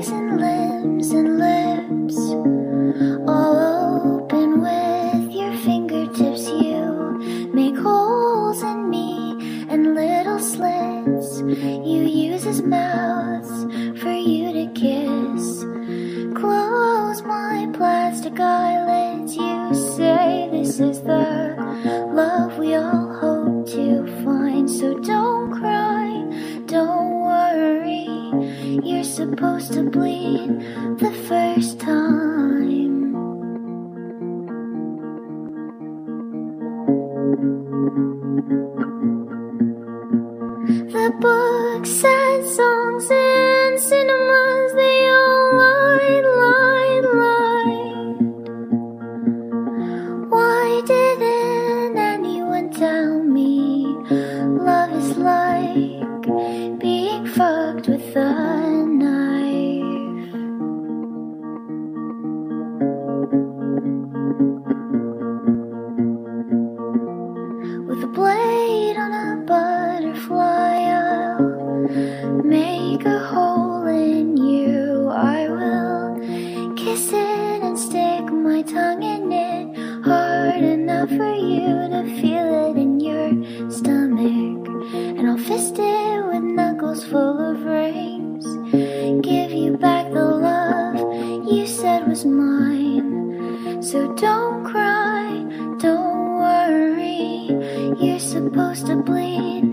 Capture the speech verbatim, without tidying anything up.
legs and limbs and lips, all open with your fingertips. You make holes in me and little slits. You use his mouth for you to kiss. Close my plastic eyelids. You say this is the love we all hope to find. So don't cry, don't worry. You're supposed to bleed the first time. The books and songs and cinemas, they all lied, lied, lied. Why didn't anyone tell me love is like being fucked with a knife? With a blade on a butterfly, I'll make a hole in you. I will kiss it and stick my tongue in it, hard enough for you to feel it in your stomach. And I'll fist it with knuckles full of rings, give you back the love you said was mine. So don't cry, don't worry. You're supposed to bleed